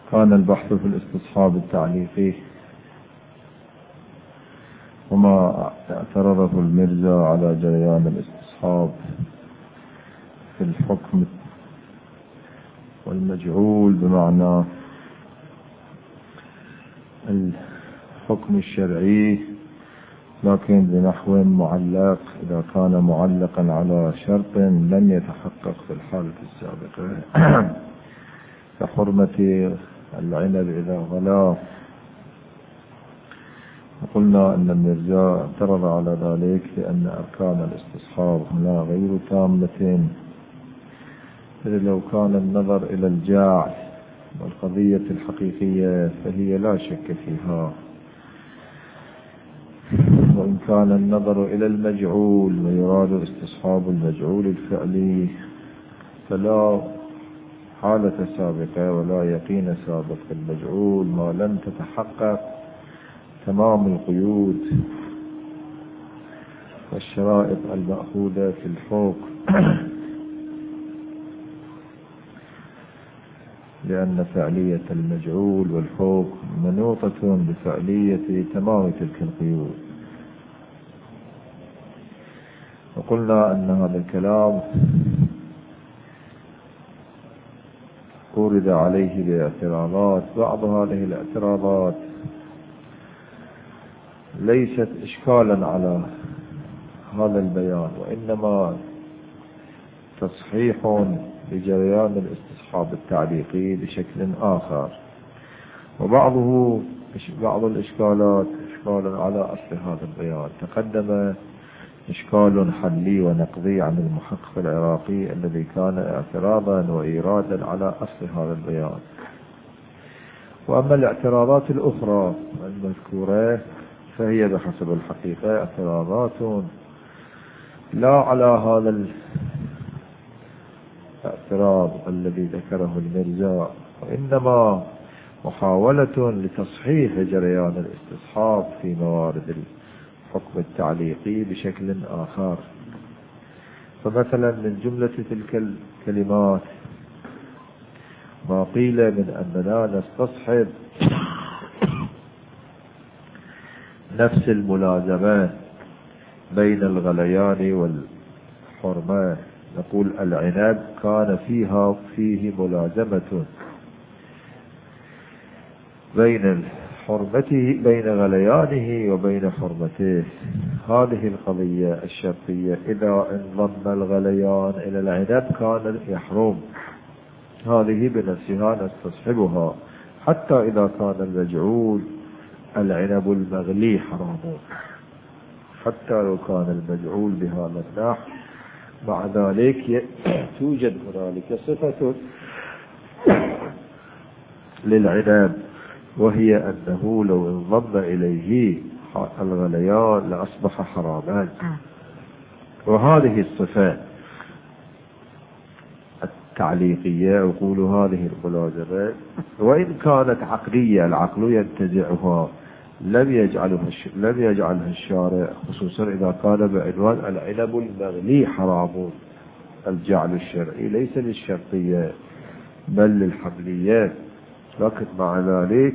كان البحث في الاستصحاب التعليقي وما اعترضه المرزا على جريان الاستصحاب في الحكم والمجعول بمعنى الحكم الشرعي، لكن بنحو معلق إذا كان معلقا على شرط لم يتحقق في الحالة السابقة كحرمة العنب إذا غلا. وقلنا أن المرزا اعترض على ذلك لأن أركان الاستصحاب هنا غير تامة، إذ لو كان النظر إلى الجاع والقضية الحقيقية فهي لا شك فيها، وإن كان النظر إلى المجعول ويراد استصحاب المجعول الفعلي فلا حالة سابقة ولا يقين سابق في المجعول ما لم تتحقق تمام القيود والشرائط المأخوذة في الحكم، لأن فعلية المجعول والحكم منوطة بفعلية تمام تلك القيود. وقلنا أن هذا الكلام أورد عليه باعتراضات، بعض هذه الاعتراضات ليست إشكالا على هذا البيان، وإنما تصحيح لجريان الاستصحاب التعليقي بشكل آخر، بعض الإشكالات إشكال على أصل هذا البيان. تقدم إشكال حلي ونقضي عن المحقق العراقي الذي كان اعتراضا وإيرادا على أصل هذا البيان. وأما الاعتراضات الأخرى المذكورة فهي بحسب الحقيقة اعتراضات لا على هذا الاعتراض الذي ذكره المرزا، وإنما محاولة لتصحيح جريان الاستصحاب في موارد الحكم التعليقي بشكل آخر. فمثلا من جملة تلك الكلمات ما قيل من أننا نستصحب نفس الملازمة بين الغليان والحرمة، نقول العنب كان فيه ملازمة بين غليانه وبين حرمته. هذه القضية الشرطية إذا انضم الغليان إلى العنب كان يحرم، هذه بنفسها نستصحبها حتى إذا كان المجعول العنب المغلي حرام، حتى لو كان المجعول بهذا النحو. مع ذلك توجد هنالك صفة للعنب، وهي أنه لو انضم إليه الغليان لأصبح حراما. وهذه الصفة التعليقية أقول هذه الملازمة وإن كانت عقلية العقل ينتزعها لم يجعلها الشارع، خصوصا إذا كان بعنوان العنب المغلي حرام. الجعل الشرعي ليس للشرطية بل للحملية، لكن مع ذلك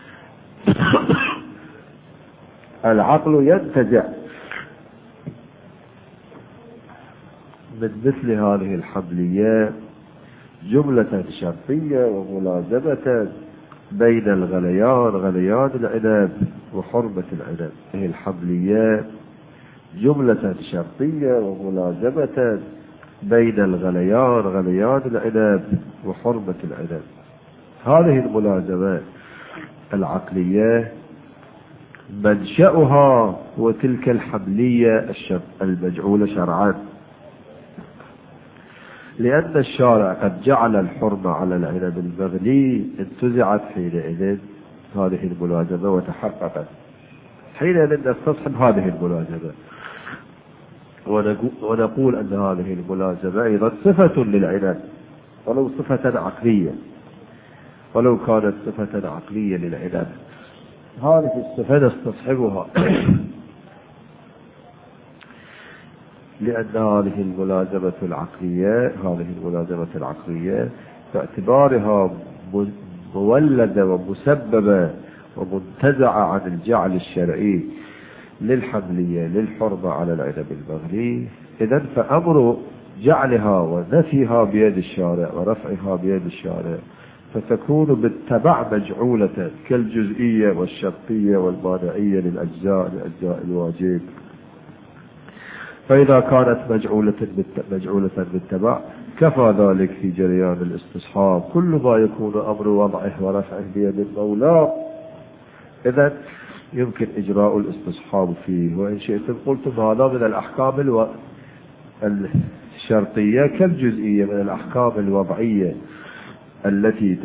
العقل ينتزع من مثل هذه الحملية جملة شرطية وملازمة بين غليان العنب وحرمة العنب. هذه الحملية جملة شرطية وملازمة بين غليان العنب وحرمة العنب. هذه الملازمة العقلية منشأها وتلك الحملية المجعولة شرعا، لأن الشارع قد جعل الحرمة على العنب المغلي انتزعت حينئذ هذه الملازمة وتحققت. حينئذ نستصحب هذه الملازمة ونقول أن هذه الملازمة أيضا صفة للعنب ولو صفة عقلية، ولو كانت صفة عقلية للعنب هذه الصفة نستصحبها لأن هذه الملازمة العقلية باعتبارها مولدة ومسببة ومنتزعة عن الجعل الشرعي للحملية للحرمة على العنب البغلي، إذن فأمر جعلها ونفيها بيد الشارع ورفعها بيد الشارع، فتكون بالتبع مجعولة كالجزئية والشرطية والمانعية لأجزاء الواجب. فإذا كانت مجعولة بالتبع كفى ذلك في جريان الاستصحاب. كل ما يكون أمر وضعه ورفعه بيد المولى إذن يمكن إجراء الاستصحاب فيه. وإن شئتم قلتم هذا من الأحكام الشرطية كالجزئية من الأحكام الوضعية التي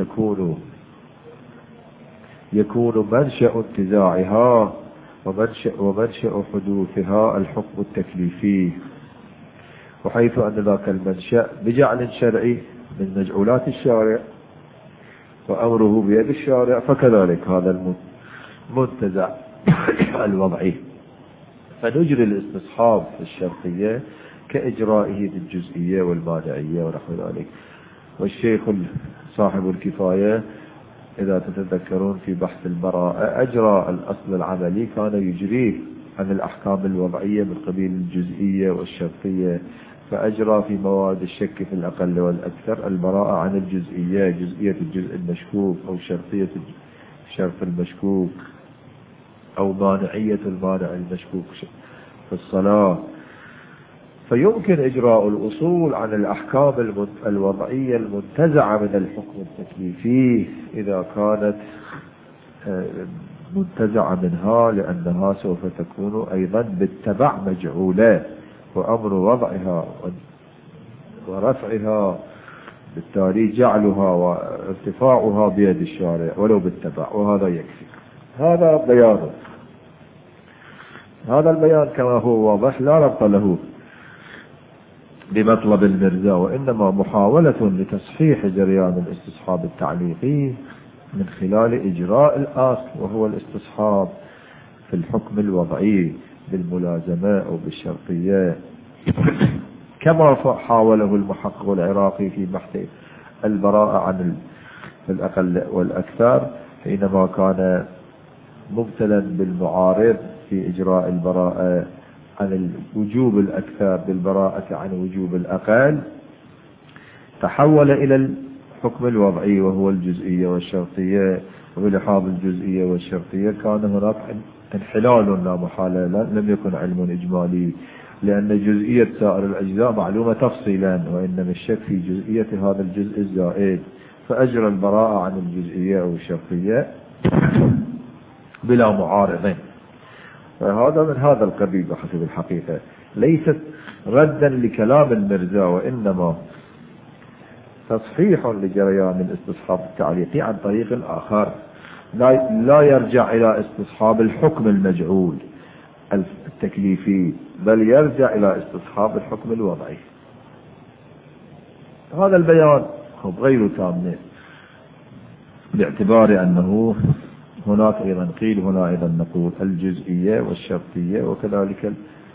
يكون منشأ انتزاعها ومنشأ حدوثها الحكم التكليفي، وحيث أن ذاك المنشأ بجعل شرعي من مجعولات الشارع وأمره بيد الشارع، فكذلك هذا المنتزع الوضعي فنجري الاستصحاب في الشرطية كإجرائه بالجزئية والمانعية ونحو ذلك. والشيخ صاحب الكفاية إذا تتذكرون في بحث البراءة أجرى الأصل العملي كان يجريه عن الأحكام الوضعية من قبيل الجزئية والشرطية، فأجرى في مواد الشك في الأقل والأكثر البراءة عن الجزئية، جزئية الجزء المشكوك أو شرطية الشرط المشكوك أو مانعية المانع المشكوك في الصلاة. فيمكن إجراء الأصول عن الأحكام الوضعية المنتزعة من الحكم التكليفي إذا كانت منتزعة منها، لأنها سوف تكون أيضا بالتبع مجعولة، وأمر وضعها ورفعها بالتالي جعلها وارتفاعها بيد الشارع ولو بالتبع، وهذا يكفي. هذا بيان. هذا البيان كما هو واضح لا ربط له بمطلب المرزا، وإنما محاولة لتصحيح جريان الاستصحاب التعليقي من خلال إجراء الأصل وهو الاستصحاب في الحكم الوضعي بالملازمة أو بالشرطية، كما حاوله المحقق العراقي في بحث البراءة عن الأقل والأكثر حينما كان مبتلا بالمعارض في إجراء البراءة عن الوجوب الأكثر بالبراءة عن وجوب الأقل، تحول إلى الحكم الوضعي وهو الجزئية والشرطية. وبلحاظ الجزئية والشرطية كان هناك انحلال لا محالة، لم يكن علم إجمالي، لأن جزئية سائر الأجزاء معلومة تفصيلا، وإنما الشك في جزئية هذا الجزء الزائد، فأجرى البراءة عن الجزئية أو الشرطية بلا معارضين. فهذا من هذا القبيل بحسب الحقيقة، ليست ردا لكلام المرزا، وإنما تصحيح لجريان الاستصحاب التعليقي عن طريق آخر لا يرجع إلى استصحاب الحكم المجعول التكليفي، بل يرجع إلى استصحاب الحكم الوضعي. هذا البيان هو غير تام باعتبار أنه هناك أيضا قيل هنا أيضا نقول الجزئية والشرطية، وكذلك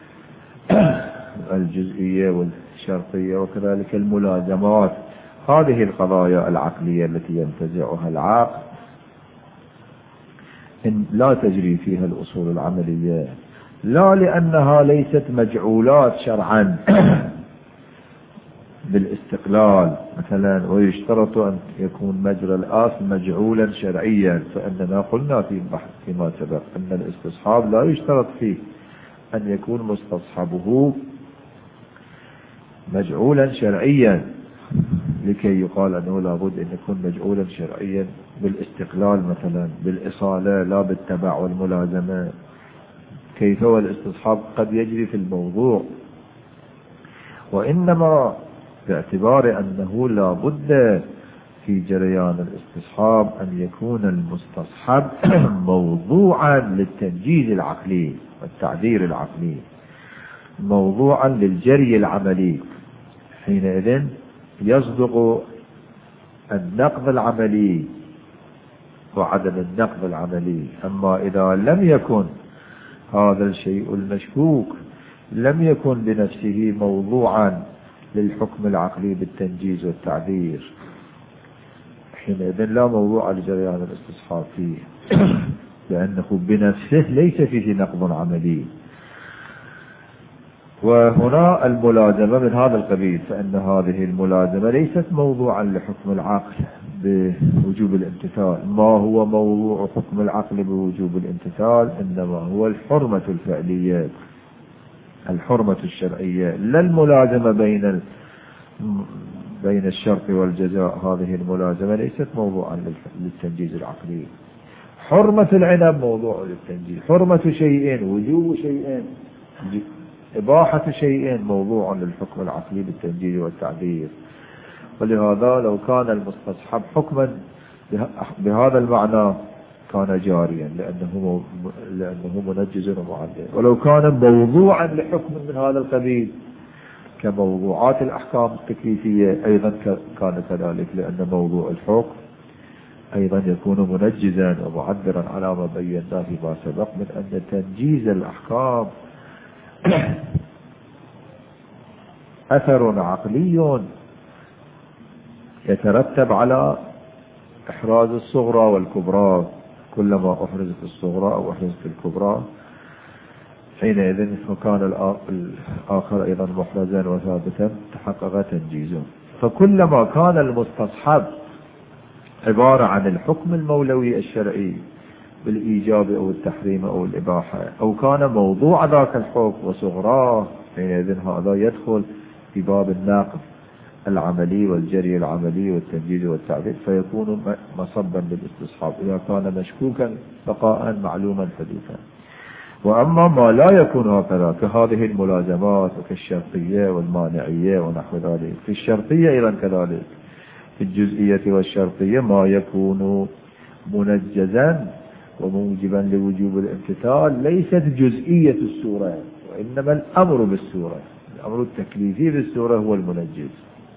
الجزئية والشرطية وكذلك الملازمات. هذه القضايا العقلية التي ينتزعها العقل إن لا تجري فيها الأصول العملية، لا لأنها ليست مجعولات شرعا بالاستقلال مثلا، ويشترط أن يكون مجرى الأصل مجعولا شرعيا، فإننا قلنا في البحث فيما سبق أن الاستصحاب لا يشترط فيه أن يكون مستصحبه مجعولا شرعيا لكي يقال أنه لابد أن يكون مجعولا شرعيا بالاستقلال مثلا بالإصالة لا بالتبع والملازمة. كيف والاستصحاب قد يجري في الموضوع، وإنما باعتبار أنه لا بد في جريان الاستصحاب أن يكون المستصحب موضوعا للتنجيز العقلي والتعذير العقلي، موضوعا للجري العملي، حينئذ يصدق النقض العملي وعدم النقض العملي. أما إذا لم يكن هذا الشيء المشكوك لم يكن بنفسه موضوعا للحكم العقلي بالتنجيز والتعذير، حينئذ لا موضوع لجريان الاستصحاب فيه لأنه بنفسه ليس فيه نقض عملي. وهنا الملازمة من هذا القبيل، فإن هذه الملازمة ليست موضوعا لحكم العقل بوجوب الامتثال. ما هو موضوع حكم العقل بوجوب الامتثال؟ إنما هو الحرمة الفعلية، الحرمة الشرعية، لا الملازمة بين الشرط والجزاء. هذه الملازمة ليست موضوعا للتنجيز العقلي. حرمة العنب موضوع للتنجيز، حرمة شيئين، وجوب شيئين، إباحة شيئين موضوع للحكم العقلي بالتنجيز والتعبير. ولهذا لو كان المستصحب حكما بهذا المعنى كان جاريا لأنه منجز ومعدل. ولو كان موضوعا لحكم من هذا القبيل كموضوعات الأحكام التكليفية أيضا كان كذلك، لأن موضوع الحكم أيضا يكون منجزا ومعبرا على ما بيناه فيما سبق من أن تنجيز الأحكام أثر عقلي يترتب على إحراز الصغرى والكبرى. كلما أحرزت الصغرى أو أحرزت الكبرى حينئذ وكان الآخر أيضا محرزا وثابتا تحقق تنجيزه. فكلما كان المستصحب عبارة عن الحكم المولوي الشرعي بالإيجاب أو التحريم أو الإباحة، أو كان موضوع ذاك الحكم وصغراه، حينئذ هذا يدخل في باب الناقض العملي والجري العملي والتنجيز والتعبير، فيكون مصبا للاستصحاب إذا كان مشكوكا بقاء معلوما حدوثا. وأما ما لا يكون هكذا كهذه الملازمات وكالشرطية والمانعية ونحو ذلك، في الشرطية أيضا كذلك، في الجزئية والشرطية ما يكون منجزا وموجبا لوجوب الامتثال ليست جزئية السورة، وإنما الأمر بالسورة، الأمر التكليفي بالسورة هو المنجز،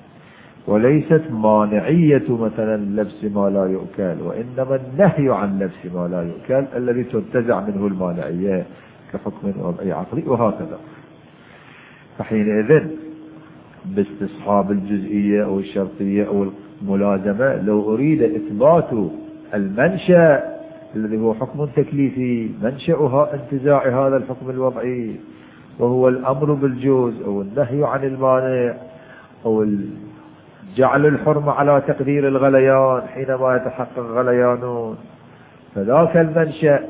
وليست مانعية مثلا لبس ما لا يؤكل، وإنما النهي عن لبس ما لا يؤكل الذي تنتزع منه المانعية كحكم وضعي عقلي وهكذا. فحينئذ باستصحاب الجزئية أو الشرطية أو الملازمة لو أريد إثبات المنشأ الذي هو حكم تكليفي، منشأها انتزاع هذا الحكم الوضعي وهو الأمر بالجوز أو النهي عن المانع أو جعل الحرمة على تقدير الغليان حينما يتحقق غليانون، فذاك المنشأ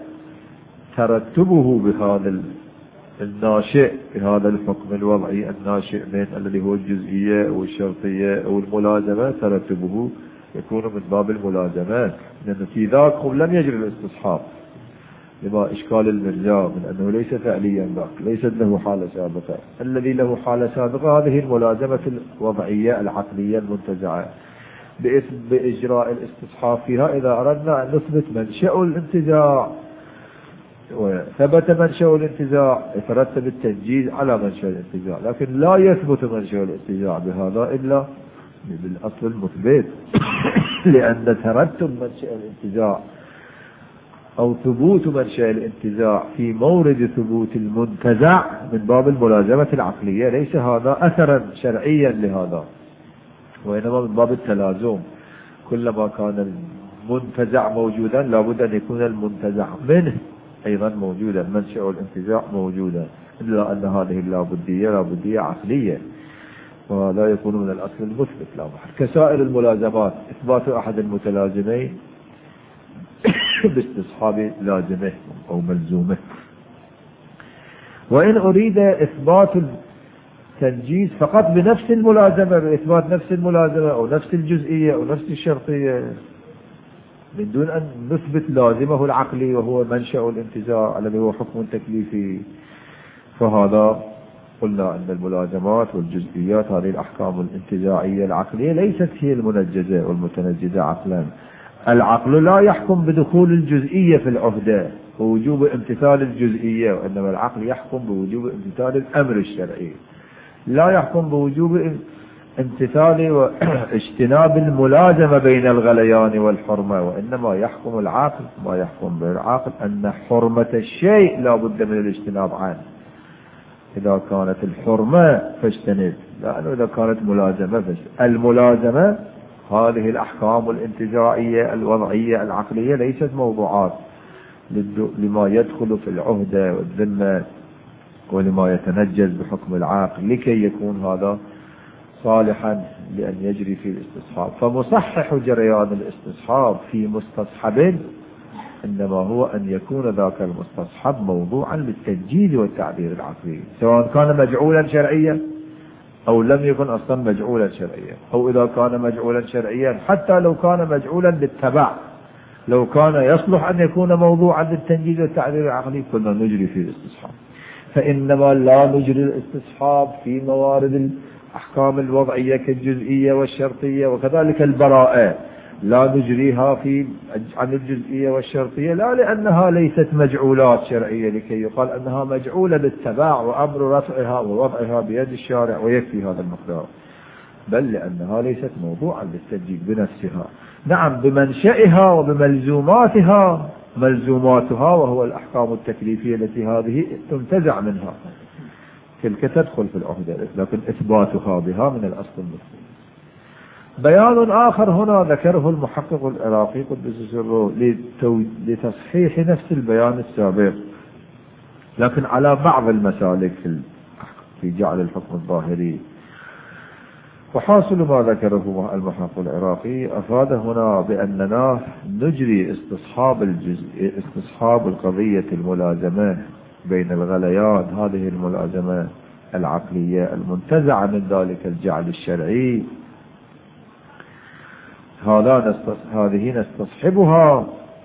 ترتبه بهذا الناشئ بهذا الحكم الوضعي الناشئ من الذي هو الجزئية أو الشرطية أو الملازمة، ترتبه يكون من باب الملازمات، لأنه في ذاك لم يجري الاستصحاب لما إشكال المرجاء من أنه ليس فعليا ذاك، ليست له حالة سابقة. الذي له حالة سابقة هذه الملازمة الوضعية العقلية المنتزعة بإجراء الاستصحاب فيها. إذا أردنا أن نثبت منشأ الانتزاع وثبت منشأ الانتزاع يترتب التنجيز على منشأ الانتزاع، لكن لا يثبت منشأ الانتزاع بهذا إلا بالأصل المثبت لأن ترتب منشأ الانتزاع أو ثبوت منشأ الانتزاع في مورد ثبوت المنتزع من باب الملازمة العقلية، ليس هذا أثرا شرعيا لهذا، وإنما من باب التلازم. كلما كان المنتزع موجودا لابد أن يكون المنتزع منه أيضا موجودا، منشأ الانتزاع موجودا، إلا أن هذه لابدية عقلية، ولا يكون من الأصل المثبت لا محل. كسائر الملازمات إثبات أحد المتلازمين باستصحاب لازمه أو ملزومه. وإن أريد إثبات التنجيز فقط بنفس الملازمة، بإثبات نفس الملازمة أو نفس الجزئية أو نفس الشرطية من دون أن نثبت لازمه العقلي وهو منشأ الانتزاع الذي هو حكم تكليفي، فهذا قلنا أن الملازمات والجزئيات هذه الأحكام الانتزاعية العقلية ليست هي المنجزة والمتنجزة عقلا. العقل لا يحكم بدخول الجزئية في العهدة ووجوب امتثال الجزئية، وإنما العقل يحكم بوجوب امتثال الأمر الشرعي، لا يحكم بوجوب امتثال واجتناب الملازمة بين الغليان والحرمة، وإنما يحكم العقل ما يحكم به العقل أن حرمة الشيء لا بد من الاجتناب عنه. إذا كانت الحرمة فاجتنب، لأنه إذا كانت ملازمة فاجتنب. الملازمة هذه الأحكام الانتزاعية الوضعية العقلية ليست موضوعات لما يدخل في العهدة والذمة ولما يتنجز بحكم العقل لكي يكون هذا صالحا لأن يجري في الاستصحاب. فمصحح جريان الاستصحاب في مستصحب إنما هو أن يكون ذاك المستصحب موضوعا للتنجيز والتعبير العقلي، سواء كان مجعولا شرعيا أو لم يكن أصلا مجعولا شرعيا، أو إذا كان مجعولا شرعيا حتى لو كان مجعولا للتبع، لو كان يصلح أن يكون موضوعا للتنجيز والتعبير العقلي كنا نجري في الاستصحاب. فإنما لا نجري الاستصحاب في موارد الأحكام الوضعية كالجزئية والشرطية، وكذلك البراءة لا نجريها عن الجزئية والشرطية، لا لأنها ليست مجعولات شرعية لكي يقال أنها مجعولة للتبع وأمر رفعها ووضعها بيد الشارع ويكفي هذا المقدار، بل لأنها ليست موضوعا للتنجيز بنفسها. نعم بمنشئها وبملزوماتها، ملزوماتها وهو الأحكام التكليفية التي هذه تنتزع منها، تلك تدخل في العهدة، لكن إثباتها بها من الأصل المثل. بيان آخر هنا ذكره المحقق العراقي قدس سره لتصحيح نفس البيان السابق، لكن على بعض المسالك في جعل الحكم الظاهري. وحاصل ما ذكره المحقق العراقي أفاد هنا بأننا نجري استصحاب القضية الملازمة بين الغليان، هذه الملازمة العقلية المنتزعة من ذلك الجعل الشرعي، هذه نستصحبها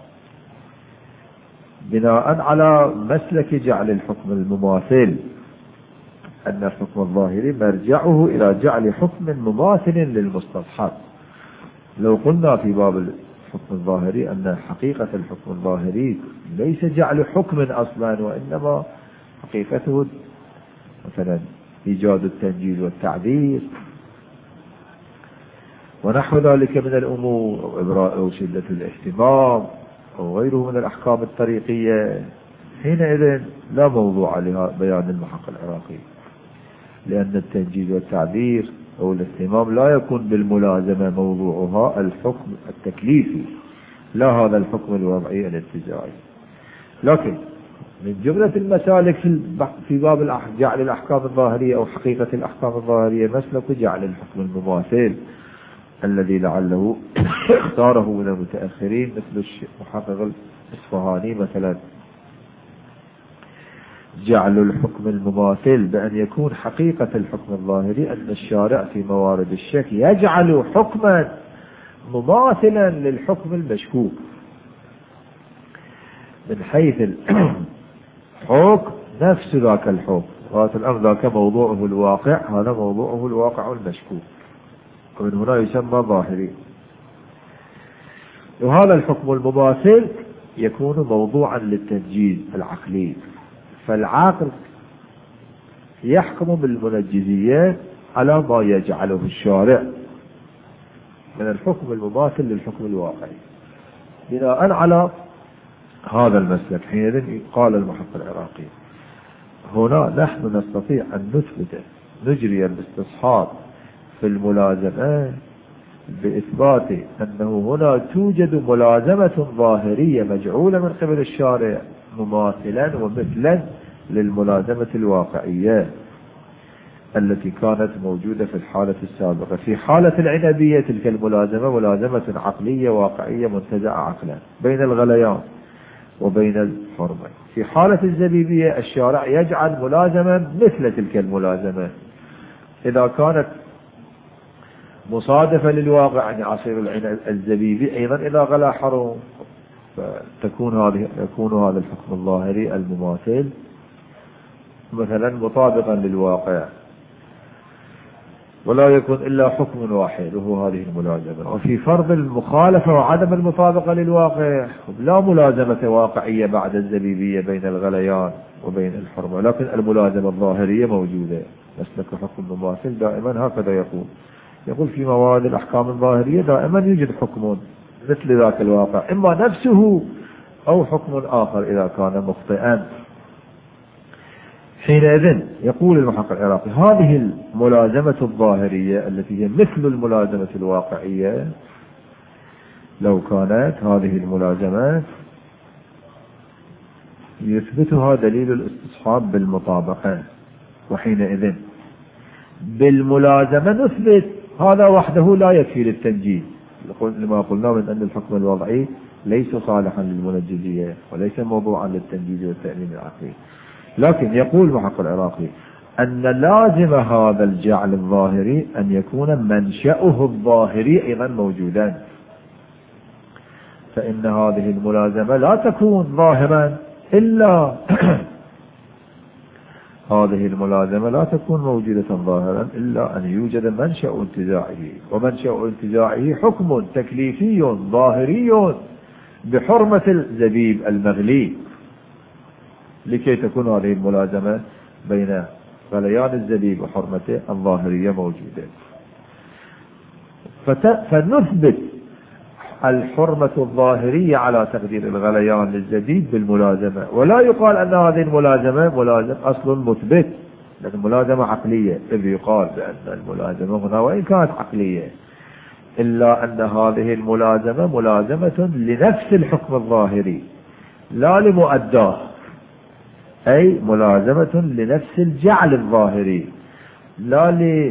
بناء على مسلك جعل الحكم المماثل، أن الحكم الظاهري مرجعه إلى جعل حكم مماثل للمستصحب. لو قلنا في باب الحكم الظاهري أن حقيقة الحكم الظاهري ليس جعل حكم أصلا، وإنما حقيقته مثلا إيجاد التنجيز والتعبير ونحو ذلك من الأمور، أو إبراء أو شدة الاهتمام أو غيره من الأحكام الطريقية، حينئذ لا موضوع لبيان المحقق العراقي، لأن التنجيز والتعبير أو الاهتمام لا يكون بالملازمة موضوعها الحكم التكليفي، لا هذا الحكم الوضعي الانتزاعي. لكن من جملة المسالك في باب جعل الأحكام الظاهرية أو حقيقة الأحكام الظاهرية مسلك جعل الحكم المماثل الذي لعله اختاره من المتأخرين مثل المحقق الإصفهاني مثلا، جعل الحكم المماثل بأن يكون حقيقة الحكم الظاهري أن الشارع في موارد الشك يجعل حكما مماثلا للحكم المشكوك من حيث الحكم نفس ذاك الحكم، وهذا الأمر ذاك موضوعه الواقع، هذا موضوعه الواقع المشكوك، ومن هنا يسمى ظاهري. وهذا الحكم المماثل يكون موضوعا للتنجيز العقلي، فالعاقل يحكم بالمنجزيات على ما يجعله الشارع من الحكم المماثل للحكم الواقعي. بناء على هذا المسلك حينئذ قال المحقق العراقي هنا نحن نستطيع أن نثبت نجري الاستصحاب في الملازمة بإثبات أنه هنا توجد ملازمة ظاهرية مجعولة من قبل الشارع مماثلا ومثلا للملازمة الواقعية التي كانت موجودة في الحالة السابقة. في حالة العنبية تلك الملازمة ملازمة عقلية واقعية منتزعة عقلا بين الغليان وبين الحرمة. في حالة الزبيبية الشارع يجعل ملازمة مثل تلك الملازمة إذا كانت مصادفة للواقع، يعني عصير العنب الزبيبي أيضا إذا غلا حرم، يكون هذا الحكم الظاهري المماثل مثلا مطابقا للواقع، ولا يكون إلا حكم واحد وهو هذه الملازمة. وفي فرض المخالفة وعدم المطابقة للواقع لا ملازمة واقعية بعد الزبيبية بين الغليان وبين الحرمة، لكن الملازمة الظاهرية موجودة. مسلك حكم المماثل دائما هكذا يقول في مواد الأحكام الظاهرية دائما يوجد حكم مثل ذاك الواقع، إما نفسه أو حكم آخر إذا كان مخطئا. حينئذ يقول المحقق العراقي هذه الملازمة الظاهرية التي هي مثل الملازمة الواقعية، لو كانت هذه الملازمات يثبتها دليل الاستصحاب بالمطابقة، وحينئذ بالملازمة نثبت هذا وحده لا يكفي للتنجيز، لما قلنا من أن الحكم الوضعي ليس صالحا للمنجزية وليس موضوعا للتنجيز والتأمين العقلي. لكن يقول محقق العراقي أن لازم هذا الجعل الظاهري أن يكون منشأه الظاهري أيضا موجودا، فإن هذه الملازمة لا تكون ظاهرا إلا هذه الملازمة لا تكون موجودة ظاهرا إلا أن يوجد منشأ انتزاعه، ومنشأ انتزاعه حكم تكليفي ظاهري بحرمة الزبيب المغلي، لكي تكون هذه الملازمة بين غليان الزبيب وحرمته الظاهرية موجودة. فنثبت الحرمة الظاهرية على تقدير الغليان للزبيب بالملازمة، ولا يقال أن هذه الملازمة ملازم أصل مثبت، لكن ملازمة عقلية، إذ يقال بأن الملازمة هنا وإن كانت عقلية إلا أن هذه الملازمة ملازمة لنفس الحكم الظاهري لا لمؤداه، أي ملازمة لنفس الجعل الظاهري لا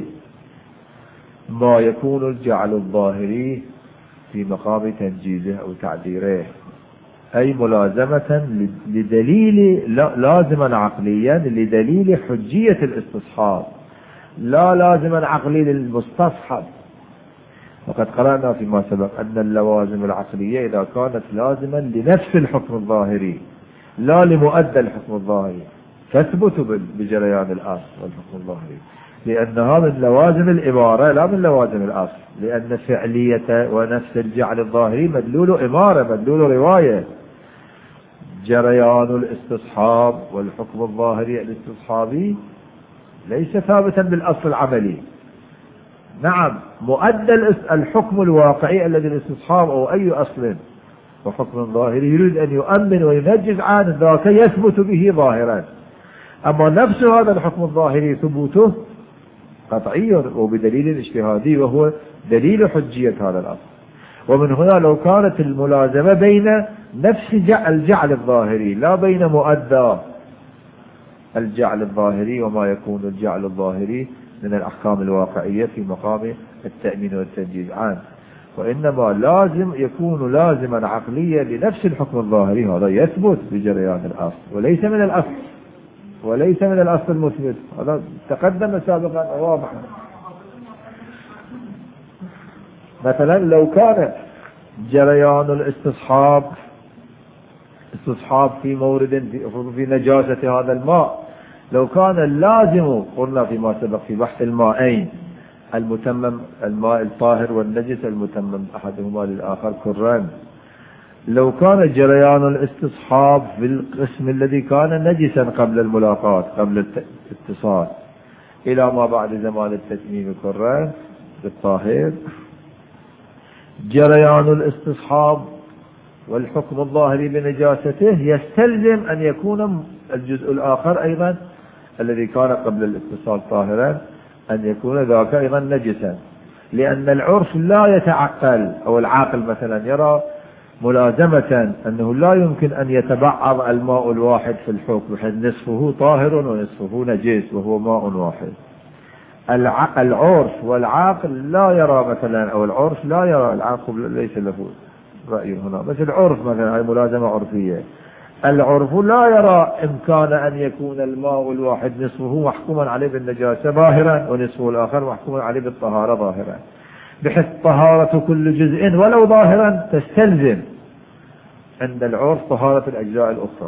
لما يكون الجعل الظاهري في مقام تنجيزه أو تعديره، أي ملازمة لدليل لازما عقليا لدليل حجية الاستصحاب، لا لازما عقلي للمستصحب. وقد قرأنا فيما سبق أن اللوازم العقلية إذا كانت لازما لنفس الحكم الظاهري لا لمؤدى الحكم الظاهري تثبت بجريان الأصل والحكم الظاهري، لأنها من لوازم الإمارة لا من لوازم الأصل، لأن فعلية ونفس الجعل الظاهري مدلول إمارة مدلول رواية. جريان الاستصحاب والحكم الظاهري الاستصحابي ليس ثابتا بالأصل العملي. نعم مؤدى الحكم الواقعي الذي الاستصحاب أو أي أصل وحكم ظاهري يريد أن يؤمن وينجز عن ذاك يثبت به ظاهرا، أما نفس هذا الحكم الظاهري ثبوته قطعي وبدليل اجتهادي وهو دليل حجية هذا الأصل. ومن هنا لو كانت الملازمة بين نفس الجعل الظاهري لا بين مؤدى الجعل الظاهري وما يكون الجعل الظاهري من الأحكام الواقعية في مقام التأمين والتنجيز عنه، وإنما لازم يكون لازما عقليا لنفس الحكم الظاهري، هذا يثبت بجريان الأصل وليس من الأصل وليس من الأصل المثبت، هذا تقدم سابقا واضح. مثلا لو كان جريان الاستصحاب في مورد في نجاسة هذا الماء، لو كان اللازم قلنا فيما سبق في بحث المائين المتمم الماء الطاهر والنجس المتمم أحدهما للآخر كران، لو كان جريان الاستصحاب في القسم الذي كان نجسا قبل الملاقاة قبل الاتصال إلى ما بعد زمان التتميم كران بالطاهر، جريان الاستصحاب والحكم الظاهري بنجاسته يستلزم أن يكون الجزء الآخر أيضا الذي كان قبل الاتصال طاهرا أن يكون ذاك أيضا نجسا، لأن العرف لا يتعقل أو العاقل مثلا يرى ملازمة أنه لا يمكن أن يتبعض الماء الواحد في الحكم بحيث نصفه طاهر ونصفه نجس وهو ماء واحد. العرف والعاقل لا يرى مثلا، أو العرف لا يرى، العاقل ليس له رأي هنا، بس العرف مثلا هي ملازمة عرفية، العرف لا يرى إمكان أن يكون الماء الواحد نصفه محكوما عليه بالنجاسة ظاهرا ونصفه الآخر محكوما عليه بالطهارة ظاهرا، بحيث طهارة كل جزء ولو ظاهرا تستلزم عند العرف طهارة الأجزاء الأخرى.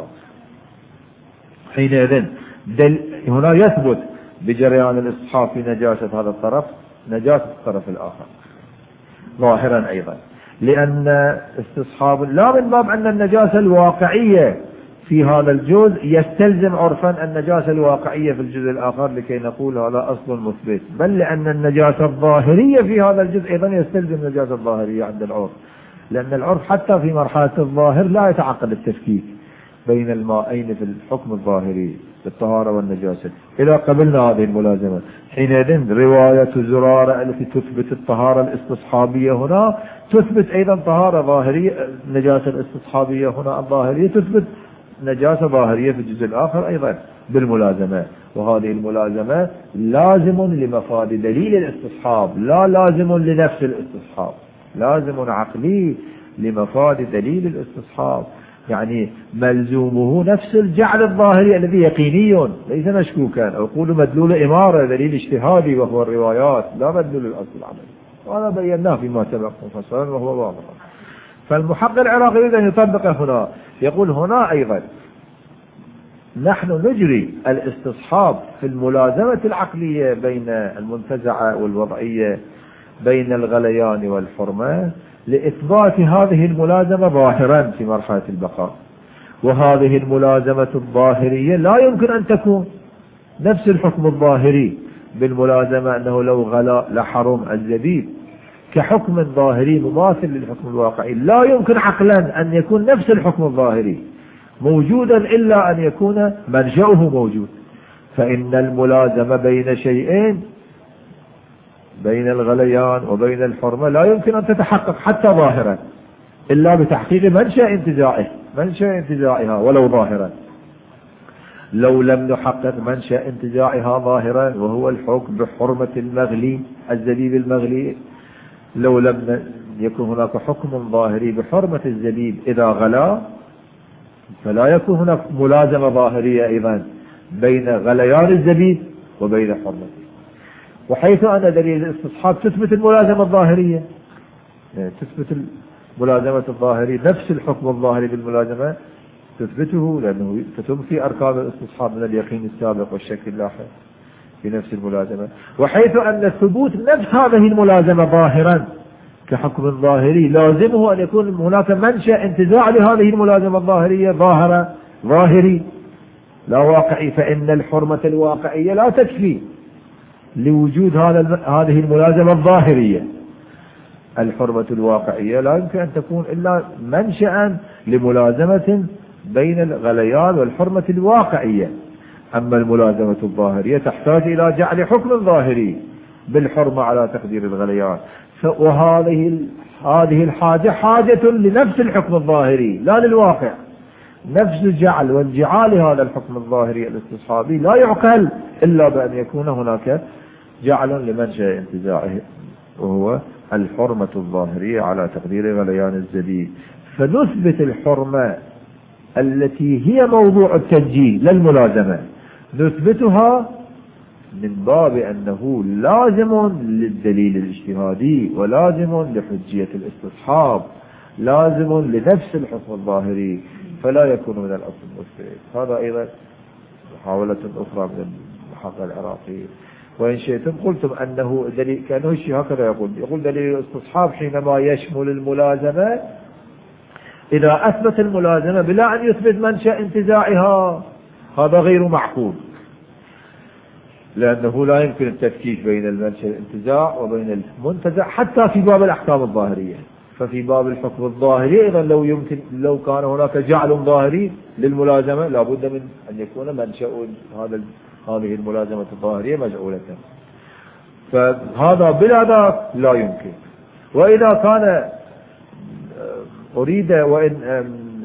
حينئذ هنا يثبت بجريان الاستصحاب في نجاسة هذا الطرف نجاسة الطرف الآخر ظاهرا أيضا، لأن استصحاب لا من باب أن النجاسة الواقعية في هذا الجزء يستلزم عرفا النجاسة الواقعية في الجزء الآخر لكي نقول هذا أصل مثبت، بل لأن النجاسة الظاهرية في هذا الجزء أيضا يستلزم النجاسة الظاهرية عند العرف، لأن العرف حتى في مرحلة الظاهر لا يتعقد التفكيك بين المائين في الحكم الظاهري، بالطهارة والنجاسة. إذا قبلنا هذه الملازمة حينئذ رواية زرارة التي تثبت الطهارة الاستصحابية هنا تثبت أيضا طهارة ظاهرية، النجاسة الاستصحابية هنا الظاهرية تثبت نجاسة ظاهرية في الجزء الآخر أيضا بالملازمة. وهذه الملازمة لازم لمفاد دليل الاستصحاب لا لازم لنفس الاستصحاب، لازم عقلي لمفاد دليل الاستصحاب، يعني ملزومه نفس الجعل الظاهري الذي يقيني ليس مشكوكا، أو يقول مدلول إمارة دليل اجتهادي وهو الروايات لا مدلول الأصل العملي، وهذا بيناه فيما سبق مفصلا وهو واضح. فالمحقق العراقي يريد أن يطبق هنا، يقول هنا أيضا نحن نجري الاستصحاب في الملازمة العقلية بين المنتزعة والوضعية بين الغليان والحرمة لإثبات هذه الملازمة ظاهرا في مرحلة البقاء. وهذه الملازمة الظاهرية لا يمكن أن تكون نفس الحكم الظاهري بالملازمة، أنه لو غلا لحرم الزبيب كحكم ظاهري مماثل للحكم الواقعي، لا يمكن عقلا أن يكون نفس الحكم الظاهري موجودا إلا أن يكون منشأه موجود. فإن الملازمة بين شيئين، بين الغليان وبين الحرمة، لا يمكن أن تتحقق حتى ظاهرا إلا بتحقيق منشأ انتزاعها ولو ظاهرا. لو لم نحقق منشأ انتزاعها ظاهرا وهو الحكم بحرمة المغلي الزبيب المغلي، لو لم يكن هناك حكم ظاهري بحرمة الزبيب إذا غلا، فلا يكون هناك ملازمة ظاهرية أيضا بين غليان الزبيب وبين حرمته. وحيث أن دليل الاستصحاب تثبت الملازمة الظاهرية، تثبت الملازمة الظاهرية نفس الحكم الظاهري بالملازمة تثبته، لأنه تنفي أركان الاستصحاب من اليقين السابق والشك اللاحق في نفس الملازمة. وحيث أن ثبوت نفس هذه الملازمة ظاهرا كحكم ظاهري لازمه أن يكون هناك منشأ انتزاع لهذه الملازمة الظاهرية ظاهري لا واقعي، فإن الحرمة الواقعية لا تكفي لوجود هذه الملازمة الظاهرية. الحرمة الواقعية لا يمكن أن تكون إلا منشأ لملازمة بين الغليان والحرمة الواقعية. أما الملازمة الظاهرية تحتاج إلى جعل حكم ظاهري بالحرمة على تقدير الغليان، هذه الحاجة حاجة لنفس الحكم الظاهري لا للواقع. نفس الجعل وانجعال هذا الحكم الظاهري الاستصحابي لا يعقل إلا بأن يكون هناك جعل لمنشأ انتزاعه وهو الحرمة الظاهرية على تقدير غليان الزبيب. فنثبت الحرمة التي هي موضوع التسجيل للملازمة، نثبتها من باب أنه لازم للدليل الاجتهادي ولازم لحجية الاستصحاب، لازم لنفس الحكم الظاهري، فلا يكون من الأصل المثبت. هذا أيضا محاولة أخرى من المحقق العراقي. وإن شئتم قلتم أنه دليل، كأنه الشيء هكذا يقول دليل الاستصحاب حينما يشمل الملازمة إذا أثبت الملازمة بلا أن يثبت منشأ انتزاعها، هذا غير معقول، لأنه لا يمكن التفكيك بين المنشأ الانتزاع وبين المنتزع حتى في باب الأحكام الظاهرية. ففي باب الحكم الظاهري أيضا لو كان هناك جعل ظاهري للملازمة لابد من أن يكون منشأ هذه الملازمة الظاهرية مجعولة، فهذا بلا ذاك لا يمكن. وإذا كان أريد وإن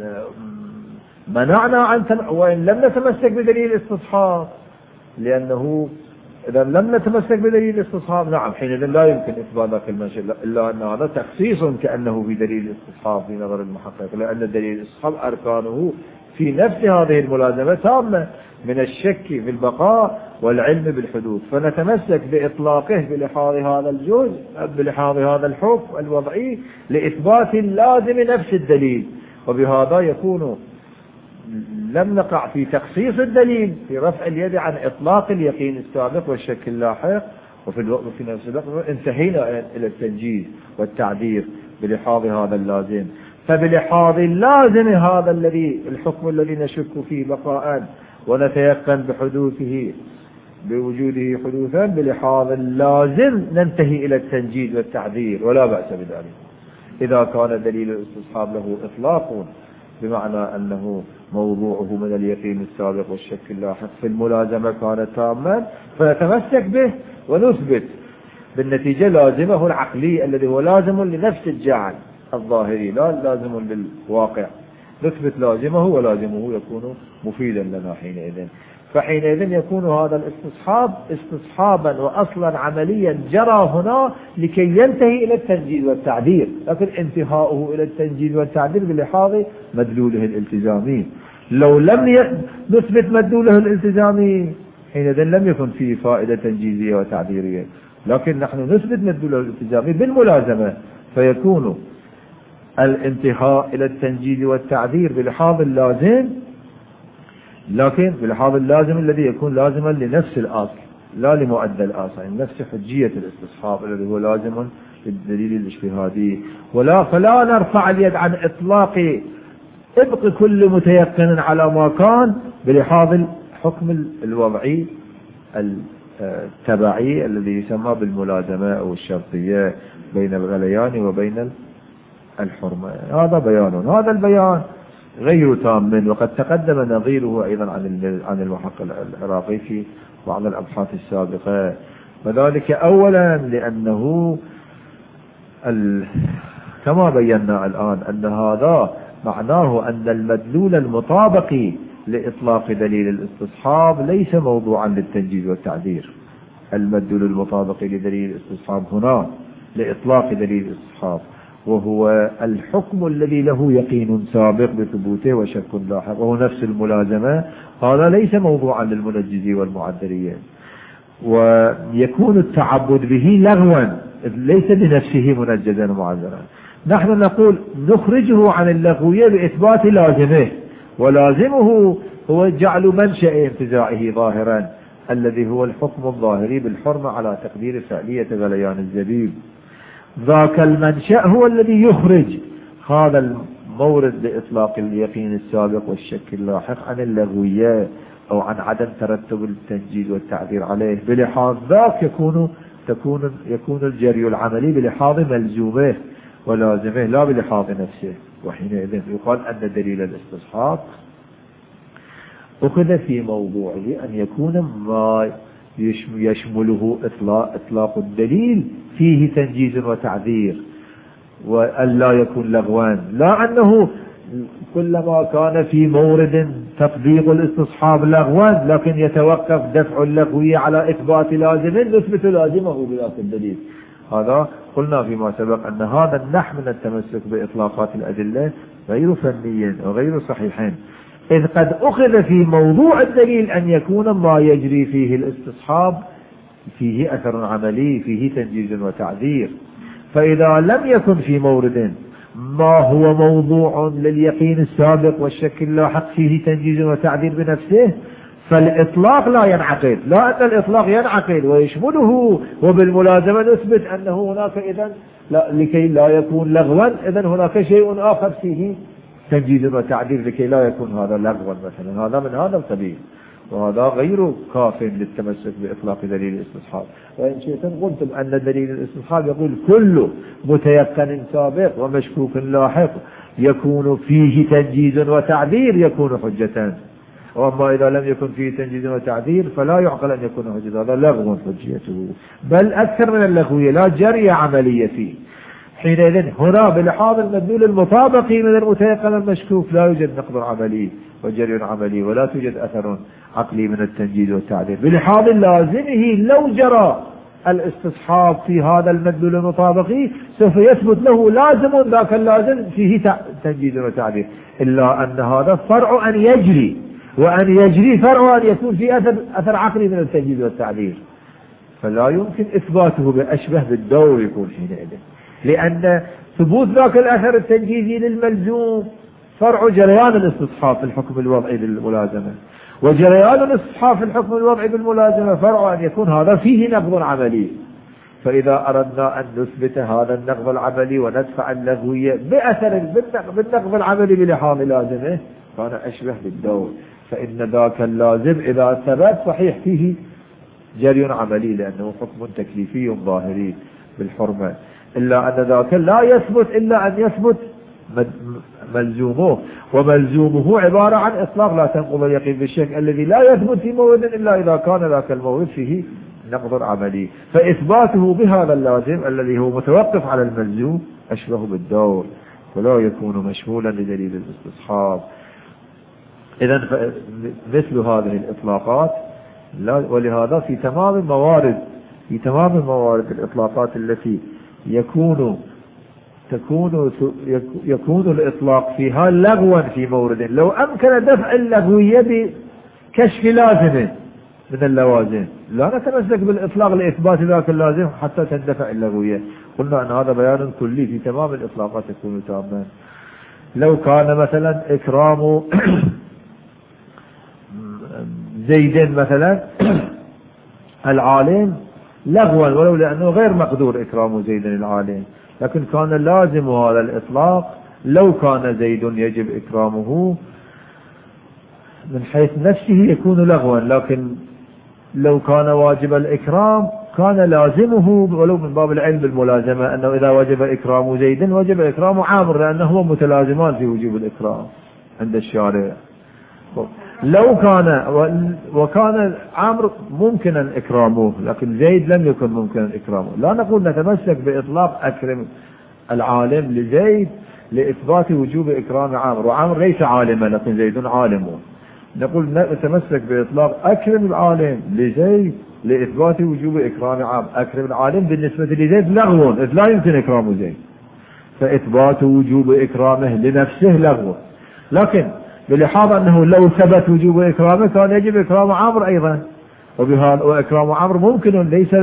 منعنا وإن لم نتمسك بدليل الاستصحاب، لأنه إذا لم نتمسك بدليل الاستصحاب نعم حينئذ لا يمكن إثبات ذاك المنشأ، إلا أن هذا تخصيص كأنه في دليل الاستصحاب في نظر المحقق، لأن دليل الاستصحاب أركانه في نفس هذه الملازمة تامة من الشك في البقاء والعلم بالحدوث، فنتمسك بإطلاقه بلحاظ هذا الجزء بلحاظ هذا الحكم الوضعي لإثبات اللازم نفس الدليل، وبهذا يكون لم نقع في تخصيص الدليل في رفع اليد عن إطلاق اليقين السابق والشك اللاحق، وفي نفس الوقت انتهينا إلى التنجيز والتعبير بلحاظ هذا اللازم. فبلحاظ اللازم هذا الحكم الذي نشك فيه بقاء ونتيقن بحدوثه بوجوده حدوثا، بلحاظ اللازم ننتهي إلى التنجيز والتعبير ولا بأس بذلك إذا كان دليل الاستصحاب له إطلاق بمعنى أنه موضوعه من اليقين السابق والشك اللاحق في الملازمة كان تاما، فنتمسك به ونثبت بالنتيجة لازمه العقلي الذي هو لازم لنفس الجعل الظاهري لا لازم للواقع، نثبت لازمه ولازمه يكون مفيدا لنا حينئذ. فحينئذ يكون هذا الاستصحاب استصحابا وأصلا عمليا جرى هنا لكي ينتهي إلى التنجيز والتعديل، لكن انتهاؤه إلى التنجيز والتعديل بلحاظ مدلوله الالتزامي. لو لم نثبت مدلوله الالتزامي حينئذ لم يكن فيه فائدة تنجيزية وتعديلية، لكن نحن نثبت مدلوله الالتزامي بالملازمة، فيكون الانتهاء إلى التنجيز والتعديل بلحاظ اللازم، لكن بلحاظ اللازم الذي يكون لازما لنفس الأصل لا لمؤدى الأصل، يعني نفس حجية الاستصحاب الذي هو لازم للدليل الاجتهادي. فلا نرفع اليد عن إطلاق ابق كل متيقن على ما كان بلحاظ الحكم الوضعي التبعي الذي يسمى بالملازمة أو الشرطية بين الغليان وبين الحرمة. هذا بيان، هذا البيان غير تام، وقد تقدم نظيره أيضا عن المحقق العراقي في بعض الأبحاث السابقة. وذلك أولا لأنه كما بينا الآن أن هذا معناه أن المدلول المطابق لإطلاق دليل الاستصحاب ليس موضوعا للتنجيز والتعديل. المدلول المطابق لدليل الاستصحاب هنا لإطلاق دليل الاستصحاب وهو الحكم الذي له يقين سابق بثبوته وشك لاحق وهو نفس الملازمة، هذا ليس موضوعا للمنجز والمعدلية، ويكون التعبد به لغوا ليس بنفسه منجزا ومعدلا. نحن نقول نخرجه عن اللغوية بإثبات لازمه، ولازمه هو جعل منشأ انتزاعه ظاهرا الذي هو الحكم الظاهري بالحرمة على تقدير فعلية غليان الزبيب. ذاك المنشأ هو الذي يخرج هذا المورد لإطلاق اليقين السابق والشك اللاحق عن اللغوية أو عن عدم ترتب التنجيز والتعذير عليه. بلحاظ ذاك يكون الجري العملي بلحاظ ملزومه ولازمه لا بلحاظ نفسه. وحينئذ يقال أن دليل الاستصحاب أخذ في موضوعه أن يكون ما يشمله إطلاق الدليل فيه تنجيز وتعذير، وأن لا يكون لغوان، لا أنه كلما كان في مورد تطبيق الاستصحاب لغوان لكن يتوقف دفع اللغوية على إثبات لازم نثبت لازمه بذات الدليل. هذا قلنا فيما سبق أن هذا النحو من التمسك بإطلاقات الأدلة غير فني وغير صحيح، إذ قد أخذ في موضوع الدليل أن يكون ما يجري فيه الاستصحاب فيه أثر عملي فيه تنجيز وتعذير. فإذا لم يكن في مورد ما هو موضوع لليقين السابق والشك اللاحق فيه تنجيز وتعذير بنفسه فالإطلاق لا ينعقد، لا أن الإطلاق ينعقد ويشمله وبالملازمة نثبت أنه هناك إذن لكي لا يكون لغوا إذن هناك شيء آخر فيه تنجيز وتعديل لكي لا يكون هذا لغوا مثلا. هذا من هذا القبيل، وهذا غير كاف للتمسك بإطلاق دليل الاستصحاب. وإن شئتم قلتم أن دليل الاستصحاب يقول كل متيقن سابق ومشكوك لاحق يكون فيه تنجيز وتعديل يكون حجة، وأما إذا لم يكن فيه تنجيز وتعديل فلا يعقل أن يكون حجة، هذا لغو حجيته بل أكثر من اللغوية لا جري عملية فيه. حينئذ هنا بلحاظ المدلول المطابق من المتيقن المشكوك لا يوجد نقض عملي وجري عملي ولا توجد أثر عقلي من التنجيز والتعديل. بلحاظ لازمه لو جرى الاستصحاب في هذا المدلول المطابقي سوف يثبت له لازم ذاك اللازم فيه تنجيز وتعديل، إلا أن هذا فرع أن يجري، وأن يجري فرع أن يكون فيه أثر عقلي من التنجيز والتعديل، فلا يمكن إثباته بأشبه بالدور يكون حينئذ، لأن ثبوت ذاك الأثر التنجيزي للملزوم فرع جريان الاستصحاب في الحكم الوضعي بالملازمة، وجريان الاستصحاب في الحكم الوضعي بالملازمة فرع أن يكون هذا فيه نقض عملي. فإذا أردنا أن نثبت هذا النقض العملي وندفع اللغوية بأثر بالنقض العملي بلحاظ لازمه كان أشبه بالدور، فإن ذاك اللازم إذا ثبت صحيح فيه جري عملي لأنه حكم تكليفي ظاهري بالحرمة، إلا أن ذاك لا يثبت إلا أن يثبت ملزومه، وملزومه عبارة عن إطلاق لا تنقض اليقين بالشك الذي لا يثبت في مورد إلا إذا كان ذاك المورد فيه نقض عملي، فإثباته بهذا اللازم الذي هو متوقف على الملزوم أشبه بالدور ولا يكون مشمولا لدليل الاستصحاب. إذن مثل هذه الإطلاقات ولهذا في تمام الموارد الإطلاقات التي يكون الإطلاق فيها لغوا في مورد، لو أمكن دفع اللغوية بكشف لازم من اللوازم لا نتمسك بالإطلاق لإثبات ذاك اللازم حتى تندفع اللغوية. قلنا أن هذا بيان كلي في تمام الإطلاقات يكون تاما. لو كان مثلا إكرام زيد مثلا العالم لغوا ولو لأنه غير مقدور إكرام زيد العالم، لكن كان لازم هذا الإطلاق لو كان زيد يجب إكرامه من حيث نفسه يكون لغوا، لكن لو كان واجب الإكرام كان لازمه ولو من باب العلم بالملازمة أنه إذا وجب إكرام زيد وجب إكرام عامر لأنه متلازمان في وجوب الإكرام عند الشارع. لو كان وكان عامر ممكنا إكرامه لكن زيد لم يكن ممكنا إكرامه، لا نقول نتمسك بإطلاق أكرم العالم لزيد لإثبات وجوب إكرام عامر، وعامر ليس عالما لكن زيد عالم، نقول نتمسك بإطلاق أكرم العالم لزيد لإثبات وجوب إكرام عامر. أكرم العالم بالنسبة لزيد لغو إذ لا يمكن إكرام زيد، فإثبات وجوب إكرامه لنفسه لغو، لكن بلحاظ أنه لو ثبت وجوب إكرامه كان يجب إكرام عامر أيضا، وإكرام عامر ممكن ليس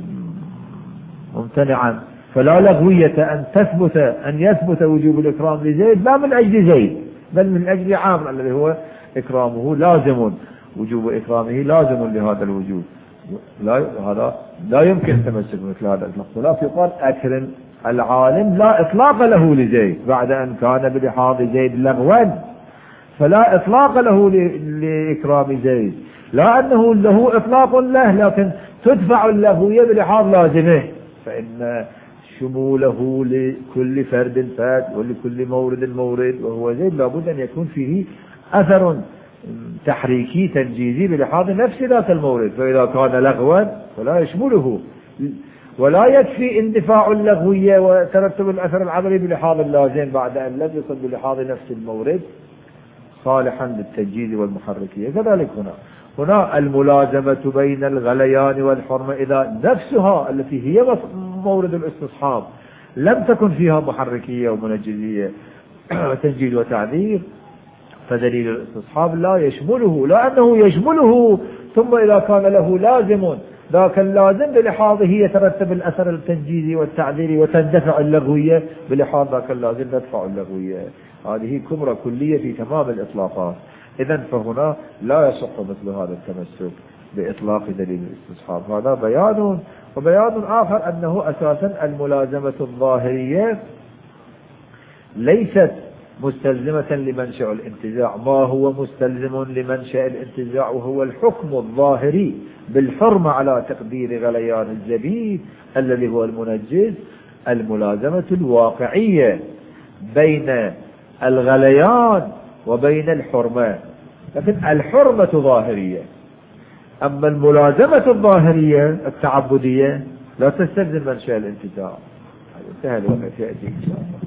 ممتنعا، فلا لغوية أن يثبت وجوب الإكرام لزيد لا من أجل زيد بل من أجل عامر الذي هو إكرامه لازم، وجوب إكرامه لازم لهذا الوجود. هذا لا يمكن التمسك مثل هذا الإطلاق. يقال أكرم العالم لا إطلاق له لزيد بعد أن كان بلحاظ زيد لغوا، فلا إطلاق له لإكرام زيد، لا أنه له إطلاق له لكن تدفع اللغوية بلحاظ لازمه، فإن شموله لكل فرد فرد ولكل مورد مورد وهو زيد لابد أن يكون فيه أثر تحريكي تنجيزي بلحاظ نفس ذات المورد، فإذا كان لغوا فلا يشمله، ولا يكفي اندفاع اللغوية وترتب الأثر العملي بلحاظ اللازم بعد أن لم يصل بلحاظ نفس المورد صالحا للتنجيز والمحركية. كذلك هنا الملازمة بين الغليان والحرمة إذا نفسها التي هي مورد الاستصحاب لم تكن فيها محركية ومنجزية وتنجيز وتعذير فدليل الاستصحاب لا يشمله، لأنه يشمله ثم إذا كان له لازم ذاك اللازم بلحاظه يترتب الأثر التنجيزي والتعذيري وتندفع اللغوية بلحاظ ذاك اللازم تدفع اللغوية. هذه كبرى كلية في تمام الإطلاقات. إذن فهنا لا يصح مثل هذا التمسك بإطلاق دليل الاستصحاب. هذا بيان. وبيان آخر أنه أساسا الملازمة الظاهرية ليست مستلزمة لمنشأ الانتزاع، ما هو مستلزم لمنشأ الانتزاع وهو الحكم الظاهري بالحرمة على تقدير غليان الزبيب الذي هو المنجز، الملازمة الواقعية بين الغليان وبين الحرمة، لكن الحرمة ظاهرية، أما الملازمة الظاهرية التعبدية لا تستلزم منشأ الانتزاع. انتهى الوقت، يأتي إن شاء الله.